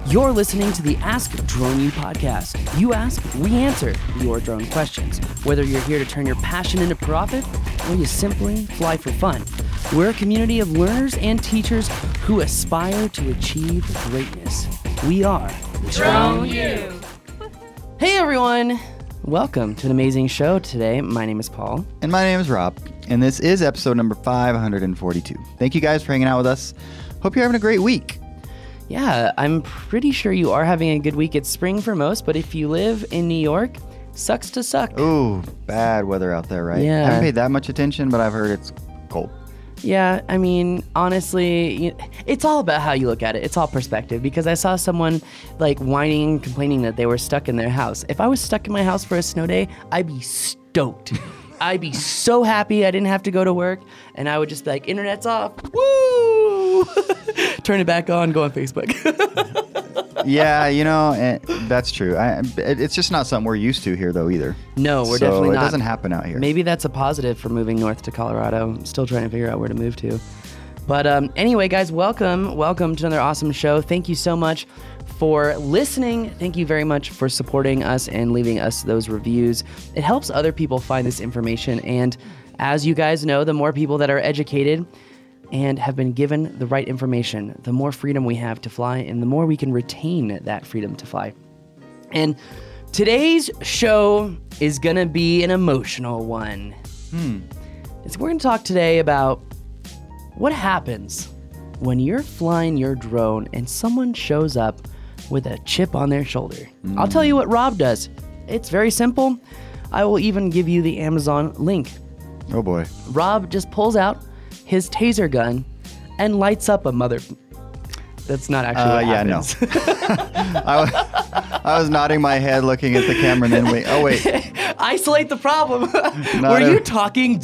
You're listening to the Ask Drone U podcast. You ask, we answer your drone questions. Whether you're here to turn your passion into profit or you simply fly for fun, we're a community of learners and teachers who aspire to achieve greatness. We are Drone U. Hey everyone! Welcome to an amazing show today. My name is Paul. And my name is Rob. And this is episode number 542. Thank you guys for hanging out with us. Hope you're having a great week. Yeah, I'm pretty sure you are having a good week. It's spring for most, but if you live in New York, sucks to suck. Ooh, bad weather out there, right? Yeah. I haven't paid that much attention, but I've heard it's cold. Yeah, I mean, honestly, it's all about how you look at it. It's all perspective, because I saw someone like whining and complaining that they were stuck in their house. If I was stuck in my house for a snow day, I'd be stoked. I'd be so happy I didn't have to go to work, and I would just be like, internet's off, woo! Turn it back on, go on Facebook. Yeah, that's true. It's just not something we're used to here, though, either. No, we're definitely not. It doesn't happen out here. Maybe that's a positive for moving north to Colorado. I'm still trying to figure out where to move to. But anyway, guys, welcome to another awesome show. Thank you so much for listening. Thank you very much for supporting us and leaving us those reviews. It helps other people find this information. And as you guys know, the more people that are educated and have been given the right information, the more freedom we have to fly and the more we can retain that freedom to fly. And today's show is going to be an emotional one. We're going to talk today about what happens when you're flying your drone and someone shows up with a chip on their shoulder. I'll tell you what Rob does. It's very simple. I will even give you the Amazon link. Oh boy. Rob just pulls out his taser gun and lights up a mother... That's not actually what happens. No. I was nodding my head looking at the camera and then wait. Oh, wait. Isolate the problem. Were you talking?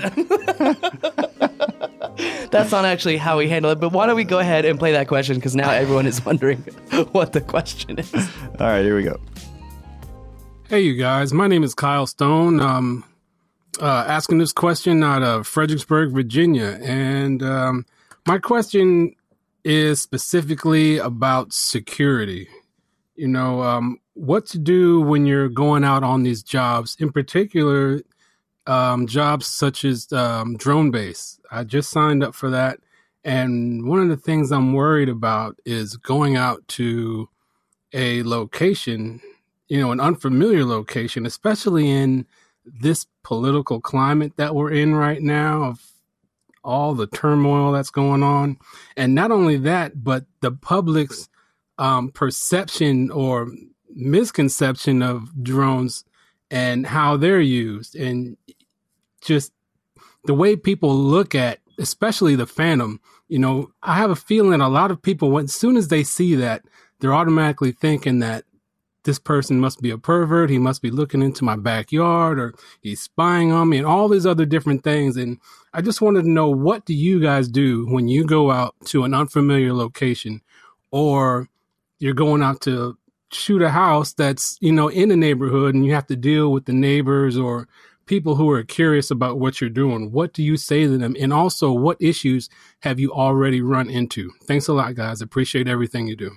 That's not actually how we handle it, but why don't we go ahead and play that question, because now everyone is wondering what the question is. All right, here we go. Hey, you guys. My name is Kyle Stone. Asking this question out of Fredericksburg, Virginia. And my question is specifically about security. What to do when you're going out on these jobs, in particular, jobs such as drone base. I just signed up for that. And one of the things I'm worried about is going out to a location, an unfamiliar location, especially in this political climate that we're in right now, of all the turmoil that's going on. And not only that, but the public's perception or misconception of drones and how they're used, and just the way people look at, especially the Phantom. I have a feeling a lot of people, as soon as they see that, they're automatically thinking that this person must be a pervert. He must be looking into my backyard, or he's spying on me, and all these other different things. And I just wanted to know, what do you guys do when you go out to an unfamiliar location, or you're going out to shoot a house that's, in a neighborhood, and you have to deal with the neighbors or people who are curious about what you're doing? What do you say to them? And also, what issues have you already run into? Thanks a lot, guys. Appreciate everything you do.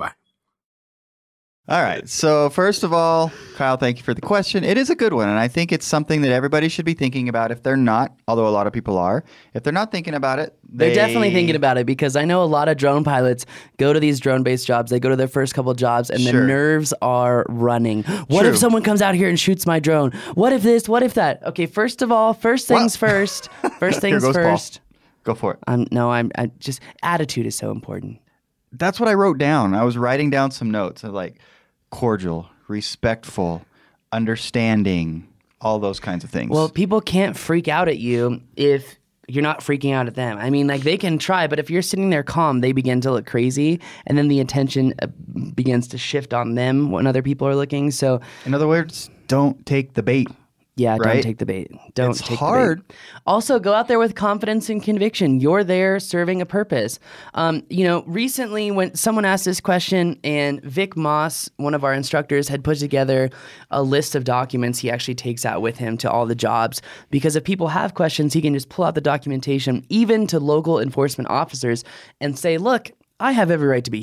All right. So first of all, Kyle, thank you for the question. It is a good one. And I think it's something that everybody should be thinking about. If they're not, although a lot of people are, if they're not thinking about it, they're definitely thinking about it, because I know a lot of drone pilots go to these drone-based jobs. They go to their first couple jobs and the nerves are running. What if someone comes out here and shoots my drone? What if this? What if that? Okay, first of all, first things first. First things first. Paul. Go for it. I'm just, attitude is so important. That's what I wrote down. I was writing down some notes of cordial, respectful, understanding, all those kinds of things. Well, people can't freak out at you if you're not freaking out at them. I mean, they can try, but if you're sitting there calm, they begin to look crazy, and then the attention begins to shift on them when other people are looking. So, in other words, don't take the bait. Yeah, right? Don't take the bait. Don't take hard. the bait. Also, go out there with confidence and conviction. You're there serving a purpose. Recently when someone asked this question, and Vic Moss, one of our instructors, had put together a list of documents he actually takes out with him to all the jobs, because if people have questions, he can just pull out the documentation, even to local enforcement officers, and say, look, I have every right to be here.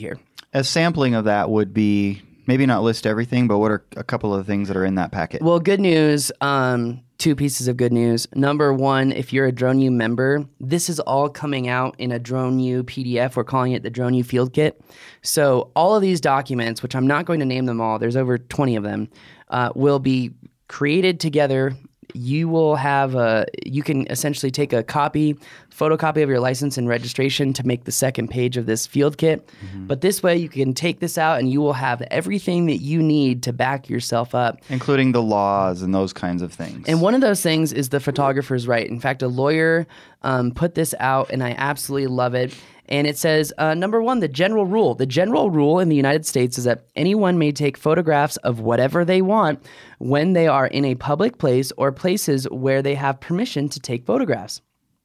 a sampling of that would be maybe not list everything, but what are a couple of things that are in that packet? Well, good news. Two pieces of good news. Number one, if you're a DroneU member, this is all coming out in a DroneU PDF. We're calling it the DroneU Field Kit. So all of these documents, which I'm not going to name them all, there's over 20 of them, will be created together. You will have you can essentially take a photocopy of your license and registration to make the second page of this field kit. Mm-hmm. But this way you can take this out and you will have everything that you need to back yourself up. Including the laws and those kinds of things. And one of those things is the photographer's right. In fact, a lawyer put this out and I absolutely love it. And it says, number one, the general rule. The general rule in the United States is that anyone may take photographs of whatever they want when they are in a public place or places where they have permission to take photographs.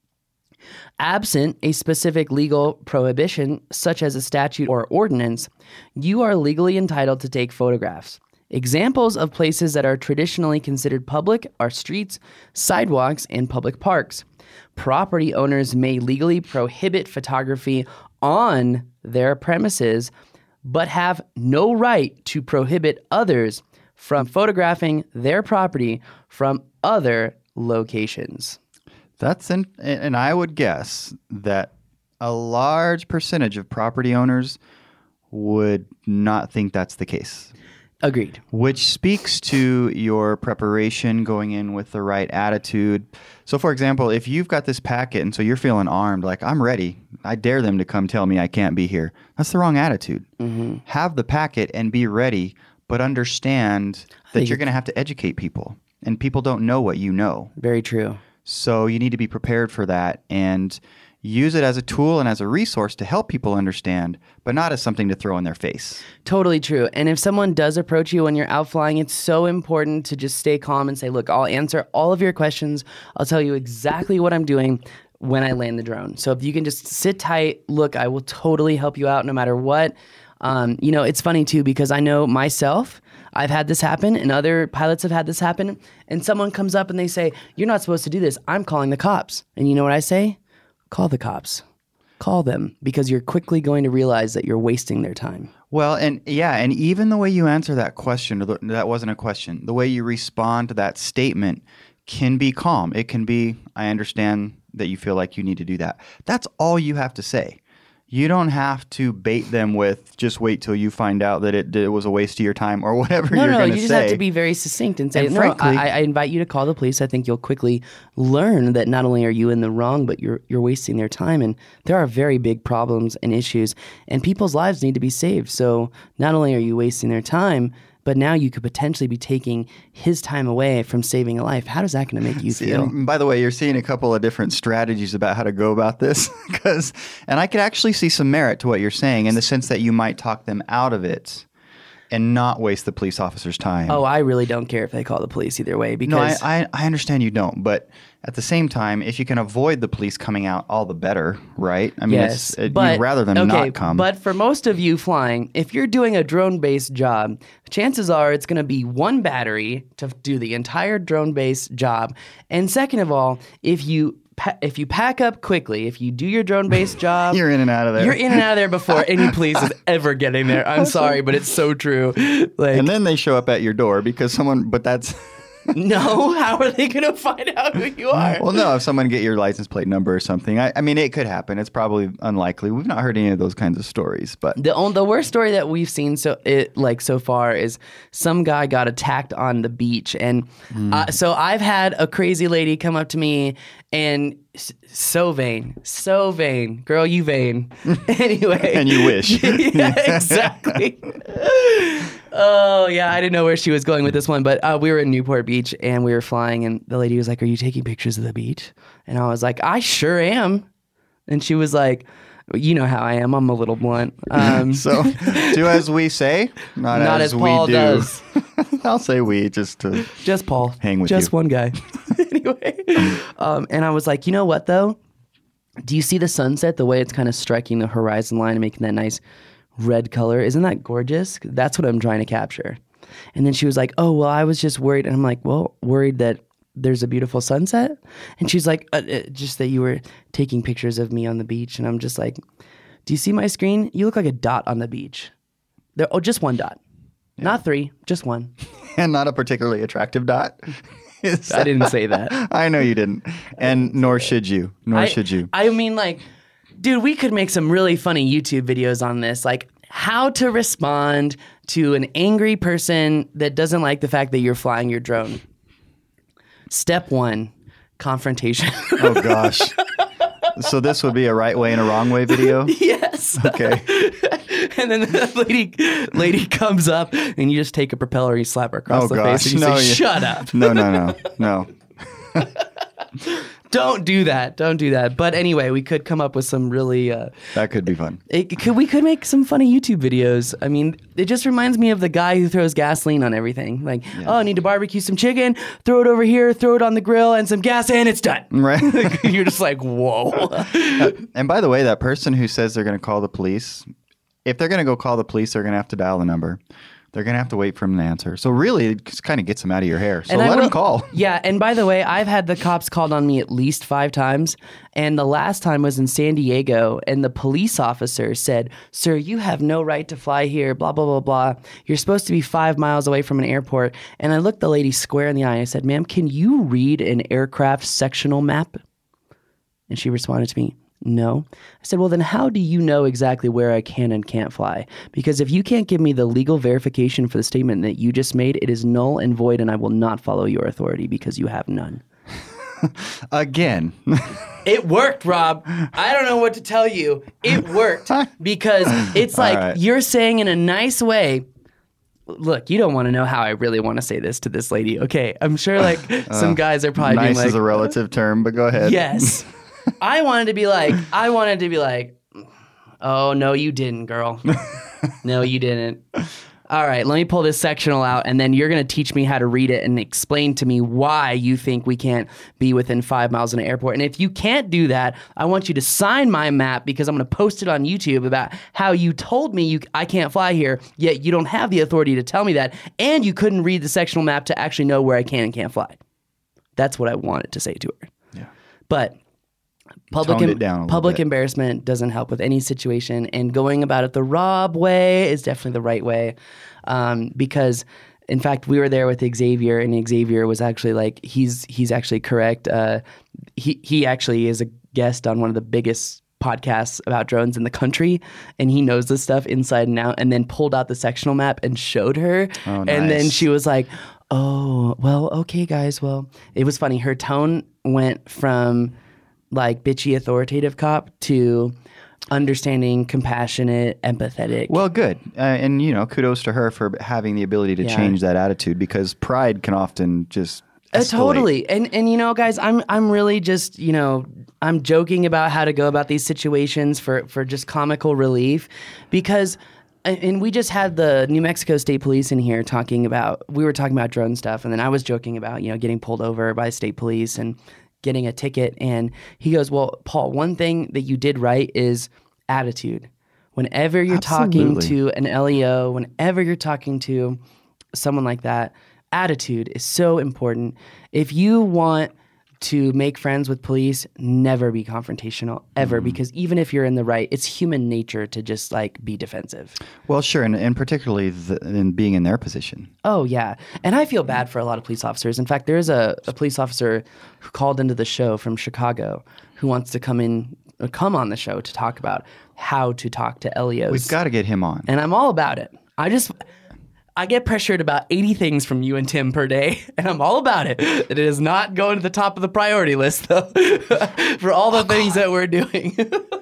Absent a specific legal prohibition, such as a statute or ordinance, you are legally entitled to take photographs. Examples of places that are traditionally considered public are streets, sidewalks, and public parks. Property owners may legally prohibit photography on their premises, but have no right to prohibit others from photographing their property from other locations. And I would guess that a large percentage of property owners would not think that's the case. Agreed. Which speaks to your preparation, going in with the right attitude. So, for example, if you've got this packet and so you're feeling armed, like, I'm ready, I dare them to come tell me I can't be here. That's the wrong attitude. Mm-hmm. Have the packet and be ready, but understand that you're going to have to educate people. And people don't know what you know. Very true. So you need to be prepared for that and use it as a tool and as a resource to help people understand, but not as something to throw in their face. Totally true. And if someone does approach you when you're out flying, it's so important to just stay calm and say, look, I'll answer all of your questions. I'll tell you exactly what I'm doing when I land the drone. So if you can just sit tight, look, I will totally help you out no matter what. It's funny too, because I know myself, I've had this happen and other pilots have had this happen. And someone comes up and they say, you're not supposed to do this. I'm calling the cops. And you know what I say? Call the cops. Call them, because you're quickly going to realize that you're wasting their time. Well, and even the way you answer that question, or that wasn't a question, the way you respond to that statement can be calm. It can be, I understand that you feel like you need to do that. That's all you have to say. You don't have to bait them with, just wait till you find out that it was a waste of your time or whatever you're going to say. No, you just have to be very succinct and say, frankly, I invite you to call the police. I think you'll quickly learn that not only are you in the wrong, but you're wasting their time. And there are very big problems and issues, and people's lives need to be saved. So not only are you wasting their time, but now you could potentially be taking his time away from saving a life. How is that going to make you feel? And by the way, you're seeing a couple of different strategies about how to go about this. And I could actually see some merit to what you're saying in the sense that you might talk them out of it and not waste the police officer's time. Oh, I really don't care if they call the police either way. Because No, I understand you don't. But at the same time, if you can avoid the police coming out, all the better, right? I mean, yes, you'd rather them not come. But for most of you flying, if you're doing a drone-based job, chances are it's going to be one battery to do the entire drone-based job. And second of all, if you pack up quickly, if you do your drone-based job, you're in and out of there. You're in and out of there before any police is ever getting there. I'm sorry, but it's so true. And then they show up at your door because that's... No, how are they going to find out who you are? Well, no, if someone get your license plate number or something. I mean, it could happen. It's probably unlikely. We've not heard any of those kinds of stories, but the worst story that we've seen so far is some guy got attacked on the beach, and so I've had a crazy lady come up to me and so vain, girl, you vain. Anyway, and you wish. Yeah, exactly. Oh, yeah, I didn't know where she was going with this one, but we were in Newport Beach, and we were flying, and the lady was like, are you taking pictures of the beach? And I was like, I sure am. And she was like, you know how I am. I'm a little blunt. So, do as we say, not as Paul we do. Does. I'll say we, just Paul. Hang with just you. one guy. Anyway. And I was like, you know what, though? Do you see the sunset, the way it's kind of striking the horizon line and making that nice red color? Isn't that gorgeous? That's what I'm trying to capture. And then she was like, oh, well, I was just worried. And I'm like, well, worried that there's a beautiful sunset? And she's like, just that you were taking pictures of me on the beach. And I'm just like, do you see my screen? You look like a dot on the beach. Just one dot. Not 3, just 1. And not a particularly attractive dot. I didn't say that. I know you didn't. And nor should you. Should you. I mean, like, dude, we could make some really funny YouTube videos on this. Like, how to respond to an angry person that doesn't like the fact that you're flying your drone. Step 1, confrontation. Oh, gosh. So this would be a right way and a wrong way video? Yes. Okay. And then the lady comes up and you just take a propeller and you slap her across the face and you say, shut up. No. Don't do that. Don't do that. But anyway, we could come up with some really... that could be fun. We could make some funny YouTube videos. I mean, it just reminds me of the guy who throws gasoline on everything. Like, I need to barbecue some chicken, throw it over here, throw it on the grill, and some gas, and it's done. Right. You're just like, whoa. And by the way, that person who says they're going to call the police, if they're going to go call the police, they're going to have to dial the number. They're going to have to wait for him to answer. So really, it just kind of gets them out of your hair. So let them call. Yeah, and by the way, I've had the cops called on me at least 5 times. And the last time was in San Diego, and the police officer said, sir, you have no right to fly here, blah, blah, blah, blah. You're supposed to be 5 miles away from an airport. And I looked the lady square in the eye and I said, ma'am, can you read an aircraft sectional map? And she responded to me, no. I said, well, then how do you know exactly where I can and can't fly? Because if you can't give me the legal verification for the statement that you just made, it is null and void, and I will not follow your authority because you have none. Again. It worked, Rob. I don't know what to tell you. It worked because it's like you're saying in a nice way, look, you don't want to know how I really want to say this to this lady. Okay, I'm sure like some guys are probably being like... Nice is a relative term, but go ahead. Yes. I wanted to be like, oh, no, you didn't, girl. No, you didn't. All right, let me pull this sectional out, and then you're going to teach me how to read it and explain to me why you think we can't be within 5 miles of an airport. And if you can't do that, I want you to sign my map because I'm going to post it on YouTube about how you told me I can't fly here, yet you don't have the authority to tell me that, and you couldn't read the sectional map to actually know where I can and can't fly. That's what I wanted to say to her. Yeah. But... Public embarrassment doesn't help with any situation, and going about it the Rob way is definitely the right way. Because, in fact, we were there with Xavier, and Xavier was actually like, he's actually correct. He actually is a guest on one of the biggest podcasts about drones in the country, and he knows this stuff inside and out. And then pulled out the sectional map and showed her, and then she was like, "Oh, well, okay, guys. Well," it was funny. Her tone went from like bitchy authoritative cop to understanding, compassionate, empathetic. Well, good. And, kudos to her for having the ability to change that attitude, because pride can often just escalate. Totally. And guys, I'm really just, I'm joking about how to go about these situations for just comical relief, because and we just had the New Mexico State Police in here we were talking about drone stuff, and then I was joking about, getting pulled over by state police and getting a ticket, and he goes, well, Paul, one thing that you did right is attitude. Whenever you're talking to an LEO, whenever you're talking to someone like that, attitude is so important. If you want to make friends with police, never be confrontational, ever, because even if you're in the right, it's human nature to just like be defensive. Well, sure, and particularly in being in their position. Oh, yeah. And I feel bad for a lot of police officers. In fact, there's a police officer who called into the show from Chicago who wants to come on the show to talk about how to talk to LEOs. We've got to get him on. And I'm all about it. I get pressured about 80 things from you and Tim per day, and I'm all about it. It is not going to the top of the priority list, though, for all the things that we're doing.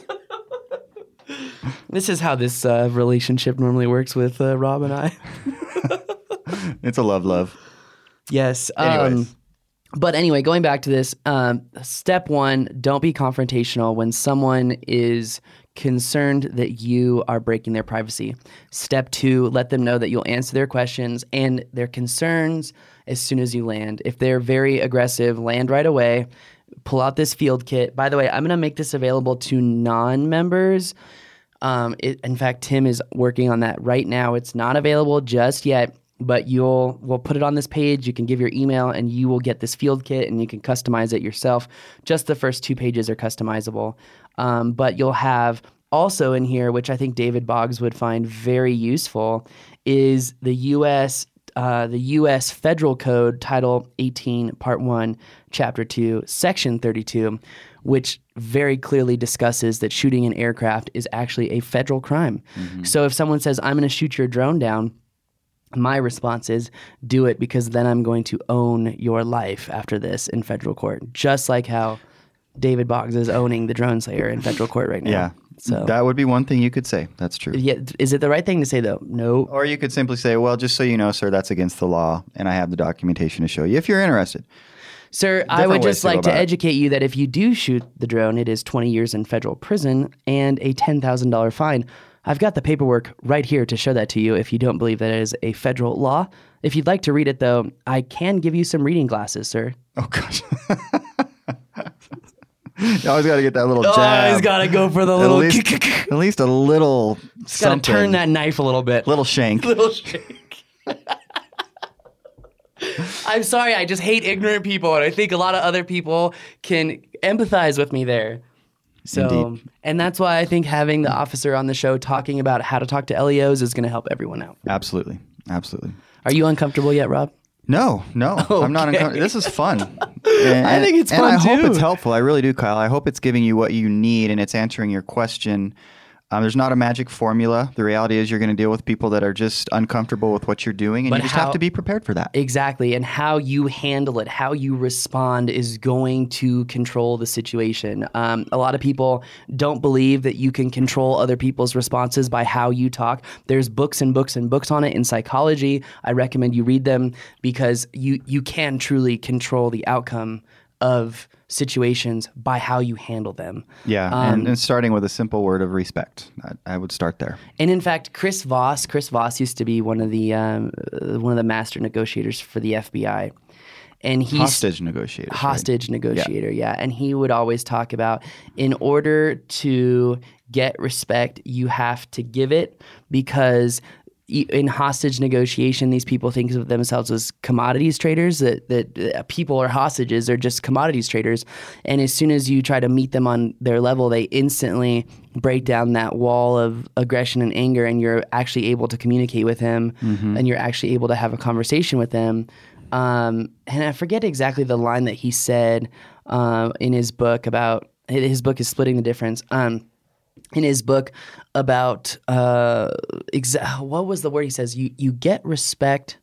This is how this relationship normally works with Rob and I. It's a love. Yes. Anyways. But anyway, going back to this, step 1, don't be confrontational when someone is concerned that you are breaking their privacy. Step 2, let them know that you'll answer their questions and their concerns as soon as you land. If they're very aggressive, land right away. Pull out this field kit. By the way, I'm going to make this available to non-members. In fact, Tim is working on that right now. It's not available just yet, but we'll put it on this page. You can give your email and you will get this field kit and you can customize it yourself. Just the first 2 pages are customizable. But you'll have also in here, which I think David Boggs would find very useful, is the U.S. Federal Code, Title 18, Part 1, Chapter 2, Section 32, which very clearly discusses that shooting an aircraft is actually a federal crime. So if someone says, I'm going to shoot your drone down, my response is, do it, because then I'm going to own your life after this in federal court, just like how David Boggs is owning the drone slayer in federal court right now. Yeah. So that would be one thing you could say. That's true. yeah, is it the right thing to say though? No. Or you could simply say, well, just so you know, sir, that's against the law, and I have the documentation to show you if you're interested. Sir, I Different would ways just to go like to about it. educate you that if you do shoot the drone, it is 20 years in federal prison and a $10,000 fine. I've got the paperwork right here to show that to you if you don't believe that it is a federal law. If you'd like to read it, though, I can give you some reading glasses, sir. Oh, gosh. You always got to get that little jab. Always got to go for the at little... least a little Got to something. turn that knife a little bit. Little shank. Little shake. I'm sorry, I just hate ignorant people, and I think a lot of other people can empathize with me there. So, Indeed. and that's why I think having the officer on the show talking about how to talk to LEOs is going to help everyone out. Absolutely. Absolutely. Are you uncomfortable yet, Rob? No, I'm not Okay. uncomfortable. This is fun. I think it's and fun, I hope too. it's helpful. I really do, Kyle. I hope it's giving you what you need and it's answering your question. There's not a magic formula. The reality is you're going to deal with people that are just uncomfortable with what you're doing, and But you just how- have to be prepared for that. Exactly. And how you handle it, how you respond is going to control the situation. A lot of people don't believe that you can control other people's responses by how you talk. There's books and books and books on it in psychology. I recommend you read them because you can truly control the outcome of situations by how you handle them. Yeah, and starting with a simple word of respect. I would start there. And in fact, Chris Voss used to be one of the master negotiators for the FBI, and he's Hostage negotiator. hostage negotiator. Yeah, and he would always talk about, in order to get respect, you have to give it, because in hostage negotiation, these people think of themselves as commodities traders, that people are hostages, they're just commodities traders. And as soon as you try to meet them on their level, they instantly break down that wall of aggression and anger, and you're actually able to communicate with him, and you're actually able to have a conversation with them. And I forget exactly the line that he said in his book about, his book is Splitting the Difference. In his book about what was the word he says? You get respect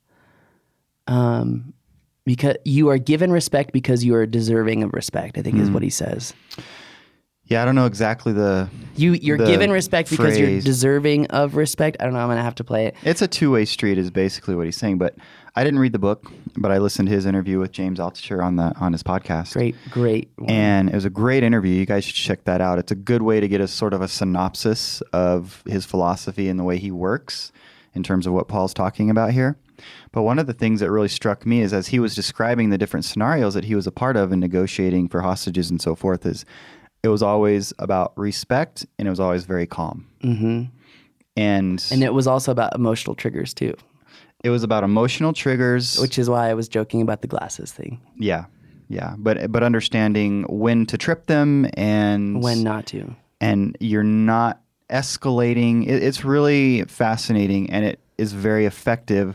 because you are given respect because you are deserving of respect, I think is what he says. Yeah, I don't know exactly You're the given respect because you're phrase. deserving of respect. I don't know. I'm gonna have to play it. It's a two-way street is basically what he's saying. But I didn't read the book, but I listened to his interview with James Altucher on his podcast. Great. one. And it was a great interview. You guys should check that out. It's a good way to get a sort of a synopsis of his philosophy and the way he works in terms of what Paul's talking about here. But one of the things that really struck me is as he was describing the different scenarios that he was a part of in negotiating for hostages and so forth, is it was always about respect, and it was always very calm. Mm-hmm. And it was also about emotional triggers too, it was about emotional triggers. which is why I was joking about the glasses thing. Yeah. But understanding when to trip them and When not to. and you're not escalating. It's really fascinating, and it is very effective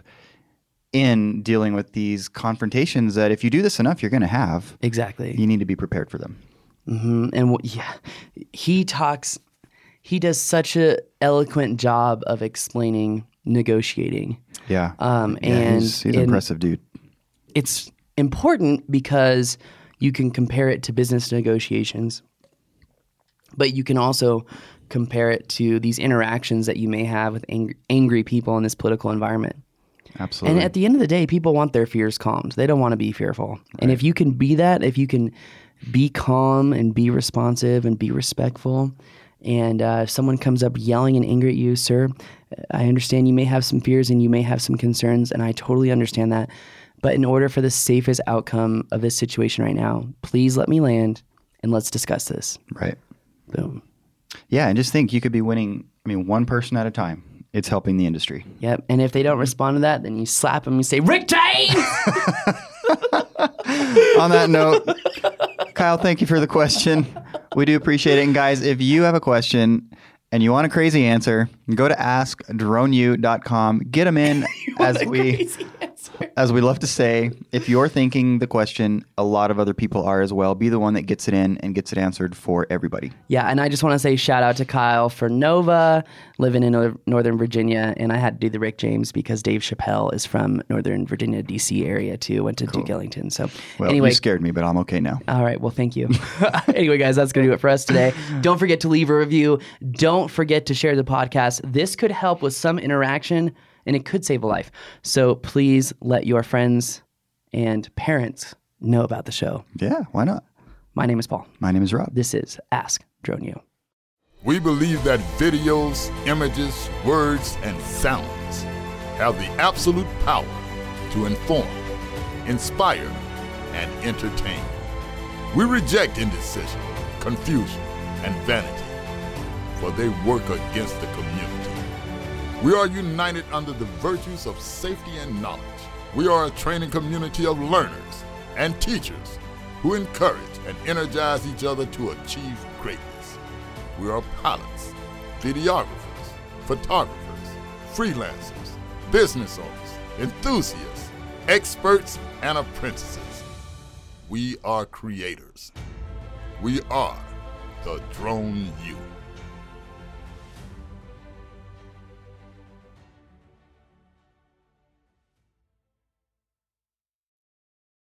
in dealing with these confrontations that if you do this enough, you're going to have. Exactly. You need to be prepared for them. Mm-hmm. And he does such a eloquent job of explaining negotiating. Yeah. And he's an impressive dude. it's important because you can compare it to business negotiations, but you can also compare it to these interactions that you may have with angry people in this political environment. Absolutely. And at the end of the day, people want their fears calmed. They don't want to be fearful. And if you can be that, if you can be calm and be responsive and be respectful, and if someone comes up yelling and angry at you, sir, I understand you may have some fears and you may have some concerns, and I totally understand that. But in order for the safest outcome of this situation right now, please let me land and let's discuss this. Right. Boom. Yeah, and just think you could be winning, one person at a time. It's helping the industry. Yep. And if they don't respond to that, then you slap them and say, Rick Tain! On that note, Kyle, thank you for the question. We do appreciate it. And guys, if you have a question and you want a crazy answer, go to askdroneyou.com. Get them in as we love to say. If you're thinking the question, a lot of other people are as well. Be the one that gets it in and gets it answered for everybody. Yeah, and I just want to say shout out to Kyle for Nova, living in Northern Virginia, and I had to do the Rick James because Dave Chappelle is from Northern Virginia, D.C. area too. Went to Duke Ellington. So anyway, you scared me, but I'm okay now. All right, well, thank you. Anyway, guys, that's going to do it for us today. Don't forget to leave a review. Don't forget to share the podcast. This could help with some interaction, and it could save a life. So please let your friends and parents know about the show. Yeah, why not? My name is Paul. My name is Rob. This is Ask Drone U. We believe that videos, images, words, and sounds have the absolute power to inform, inspire, and entertain. We reject indecision, confusion, and vanity, for they work against the community. We are united under the virtues of safety and knowledge. We are a training community of learners and teachers who encourage and energize each other to achieve greatness. We are pilots, videographers, photographers, freelancers, business owners, enthusiasts, experts, and apprentices. We are creators. We are the Drone U.